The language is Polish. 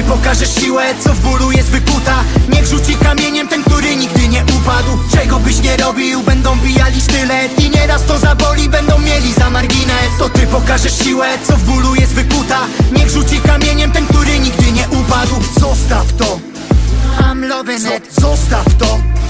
pokażesz siłę, co w bólu jest wykuta. Niech rzuci kamieniem ten, który nigdy nie upadł. Czego byś nie robił, będą bijali sztylet. I nieraz to zaboli, będą mieli za margines. To ty pokażesz siłę, co w bólu jest wykuta. Niech rzuci kamieniem ten, który nigdy nie upadł. Zostaw to, I'm loving it. Zostaw to,